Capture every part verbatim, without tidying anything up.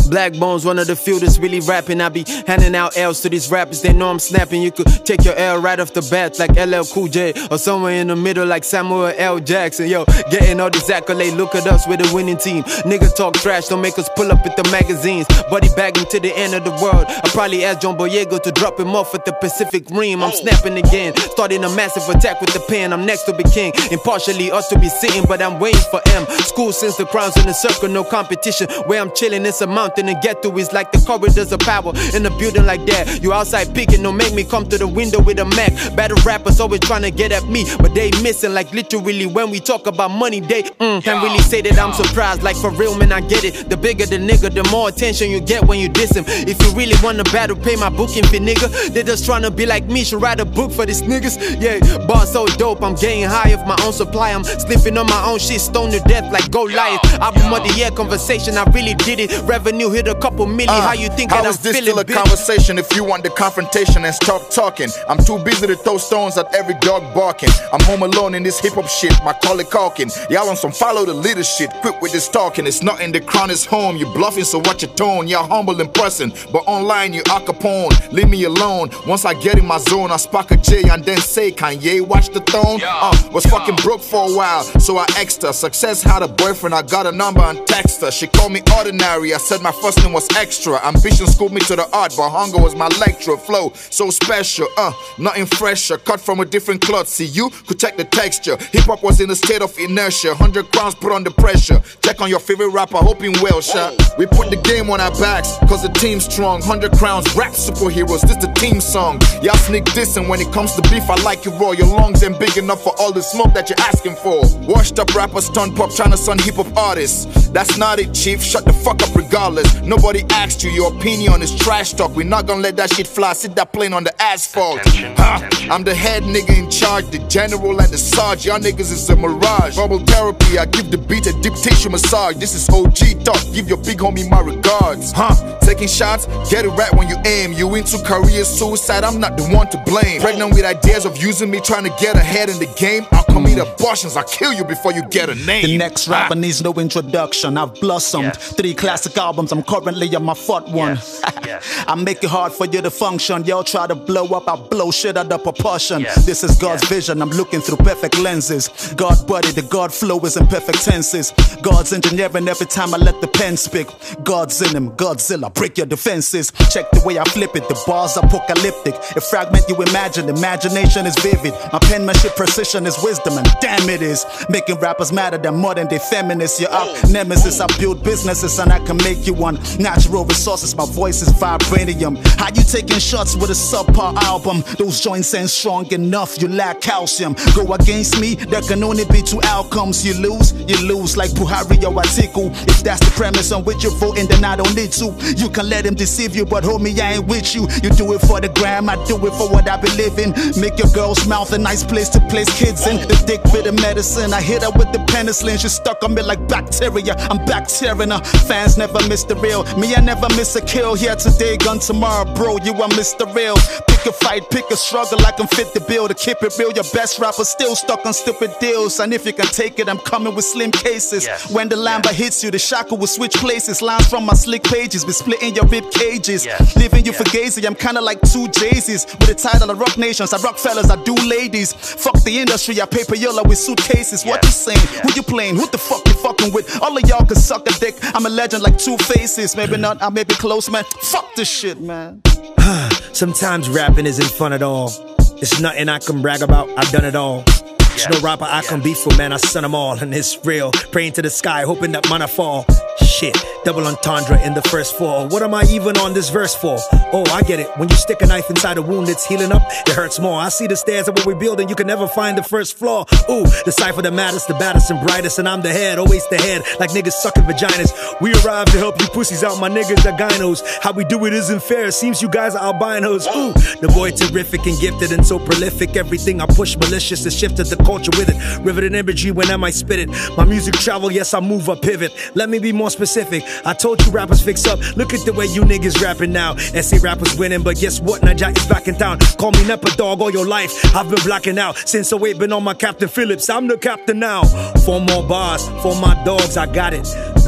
Black Bones, one of the few that's really rapping. I be handing out L's to these rappers, they know I'm snapping. You could take your L right off the bat like L L Cool J, or somewhere in the middle like Samuel L. Jackson. Yo, getting all these accolades, look at us with a winning team. Nigga talk trash, don't make us pull up at the magazines. Buddy bagging to the end of the world. I probably asked John Boyega to drop him off at the Pacific Rim. I'm snapping again, starting a massive attack with the pen. I'm next to be king, impartially ought to be sitting, but I'm waiting for M. School since the crowns in the circle, no competition. Where I'm chilling, it's a mountain and get to is like the corridors of power in a building like that. You outside peeking, don't make me come to the window with a Mac. Battle rappers always trying to get at me, but they missing like literally when we talk about money, they mm, can't really say that I'm surprised. Like for real, man, I get it. The bigger the nigga, the more attention you get when you diss him. If you really want to battle, pay my booking fee, nigga. They just trying to be like me, should write a book for these niggas. Yeah, bar so dope, I'm getting high off my own supply. I'm slipping on my own shit, stoned to death like Goliath. Album of the year conversation, I really did it. Revenue hit a couple million. Uh, how you think that I'm this feeling? Still a bitch? Conversation if you want the confrontation and stop talking. I'm too busy to throw stones at every dog barking. I'm home alone in this hip hop shit, Macaulay Culkin. Y'all on some follow the leader shit. Quit with this talking. It's not in the crown, it's home. You bluffing, so watch your tone. Y'all humble in person, but online you Al Capone. Leave me alone. Once I get in my zone, I spark a J and then say Kanye watch the throne. Uh, was fucking broke for a while, so I asked her. Success had a boyfriend, I got a number and text her. She called me ordinary, I said my first name was extra. Ambition schooled me to the art, but hunger was my lecturer. Flow so special, uh, nothing fresher. Cut from a different cloth, see you could check the texture. Hip hop was in a state of inertia. Hundred crowns put under pressure. Check on your favorite rapper, hoping well shot. We put the game on our backs, cause the team's strong. Hundred crowns, rap superheroes, this the team song. Y'all sneak dissing when it comes to beef, I like you raw. Your lungs ain't big enough for all the smoke that you're asking for. Washed up rappers, stunt pop, trying to son hip hop artists. That's not it, chief, shut the fuck up regardless. Nobody asked you, your opinion is trash talk. We not gonna let that shit fly, sit that plane on the asphalt. Huh? I'm the head nigga in charge, the general and the sarge. Y'all niggas is a mirage. Bubble therapy, I give the beat a deep tissue massage. This is O G talk, give your big homie my regards. Huh? Taking shots, get it right when you aim. You into career suicide, I'm not the one to blame. Pregnant with ideas of using me, trying to get ahead in the game. I'll come eat abortions, I'll kill you before you get a name. The next rapper ah. needs no introduction. I've blossomed, yes. Three classic yes. albums, I'm currently on my fourth one. Yes. Yes. I make it hard for you to function. Y'all try to blow up, I blow shit out of proportion. Yes. This is God's yes. vision, I'm looking through perfect lenses. God body, the God flow is in perfect tenses. God's engineering every time I let the pen speak. God's in him, Godzilla, break your defenses. Check the way I flip it, the bars apocalyptic. A fragment you imagine, imagination is vivid. My penmanship precision is wisdom, and damn it is making rappers madder than modern day feminists. You're out nemesis, I build businesses and I can make you one. Natural resources, my voice is vibranium. How you taking shots with a subpar album? Those joints ain't strong enough, you lack calcium. Go against me, there can only be two outcomes. You lose, you lose like Buhari or Atiku. If that's the premise on which you're voting, then I don't need to. You can let him deceive you, but homie, I ain't with you. You do it for the gram, I do it for what I believe in. Make your girl's mouth a nice place to place kids in. The dick bit of medicine, I hit her with the penicillin. She stuck on me like bacteria, I'm bacterian her. Fans never miss the real, me I never miss a kill. Here today, gone tomorrow, bro, you are Mister Real. Pick a fight, pick a struggle, I can fit the bill. To keep it real, your best rapper still stuck on stupid deals. And if you can take it, I'm coming with slim cases. Yes. When the Lamba yes. hits you, the shackle will switch places. Lines from my slick pages be splitting your rib cages. Yes. Leaving you yes. fugazi, I'm kinda like two Jay-Z's. With the title of Rock Nations, I rock fellas, I do ladies. Fuck the industry, I pay payola with suitcases. Yes. What you saying? Yes. Who you playing? Who the fuck you fucking with? All of y'all can suck a dick, I'm a legend like Two Faces. Maybe not, I may be close, man. Fuck this shit, man. Sometimes rapping isn't fun at all. It's nothing I can brag about, I've done it all. There's yeah. no rapper I yeah. can beef for, man, I son them all. And it's real, praying to the sky, hoping that mana fall. Shit, double entendre in the first four. What am I even on this verse for? Oh, I get it, when you stick a knife inside a wound that's healing up, it hurts more. I see the stairs of what we're building, you can never find the first floor. Ooh, the cipher the maddest, the baddest and brightest. And I'm the head, always the head, like niggas sucking vaginas. We arrived to help you pussies out, my niggas are gynos. How we do it isn't fair, seems you guys are albinos. Ooh, the boy terrific and gifted and so prolific. Everything I push malicious has shifted the culture with it. Riveted imagery when I might spit it. My music travel, yes I move, I pivot. Let me be more specific. I told you rappers fix up. Look at the way you niggas rapping now. S A rappers winning, but guess what? Naja is back in town. Call me Nepa dog all your life. I've been blacking out since oh eight. Been on my Captain Phillips. I'm the captain now. Four more bars for my dogs. I got it.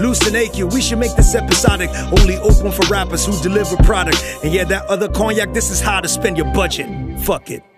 Loose and A Q, we should make this episodic. Only open for rappers who deliver product. And yeah, that other cognac, this is how to spend your budget. Fuck it.